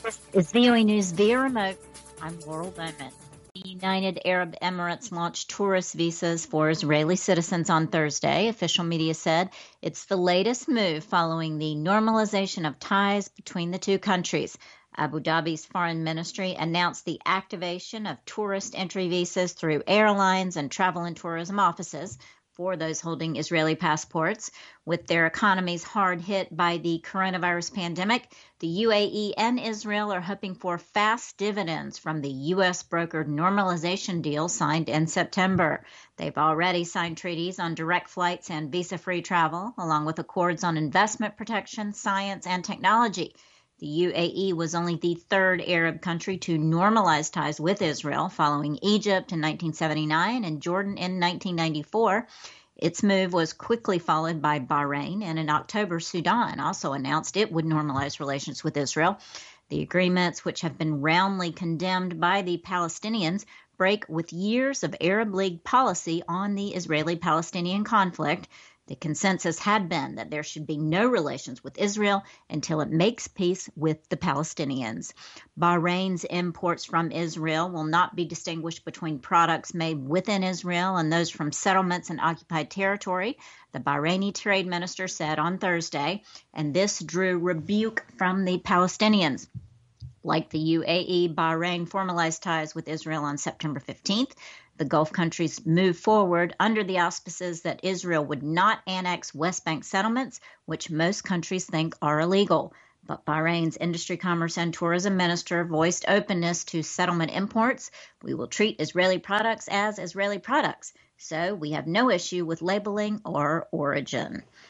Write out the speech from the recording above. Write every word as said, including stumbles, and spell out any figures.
This is V O A News via remote. I'm Laurel Bowman. The United Arab Emirates launched tourist visas for Israeli citizens on Thursday. Official media said it's the latest move following the normalization of ties between the two countries. Abu Dhabi's foreign ministry announced the activation of tourist entry visas through airlines and travel and tourism offices for those holding Israeli passports. With their economies hard hit by the coronavirus pandemic, the U A E and Israel are hoping for fast dividends from the U S brokered normalization deal signed in September. They've already signed treaties on direct flights and visa-free travel, along with accords on investment protection, science, and technology. The U A E was only the third Arab country to normalize ties with Israel, following Egypt in nineteen seventy-nine and Jordan in nineteen ninety-four. Its move was quickly followed by Bahrain, and in October, Sudan also announced it would normalize relations with Israel. The agreements, which have been roundly condemned by the Palestinians, break with years of Arab League policy on the Israeli-Palestinian conflict. The consensus had been that there should be no relations with Israel until it makes peace with the Palestinians. Bahrain's imports from Israel will not be distinguished between products made within Israel and those from settlements in occupied territory, the Bahraini trade minister said on Thursday, and this drew rebuke from the Palestinians. Like the U A E, Bahrain formalized ties with Israel on September fifteenth. The Gulf countries moved forward under the auspices that Israel would not annex West Bank settlements, which most countries think are illegal. But Bahrain's Industry, Commerce, and Tourism Minister voiced openness to settlement imports. We will treat Israeli products as Israeli products, so we have no issue with labeling or origin.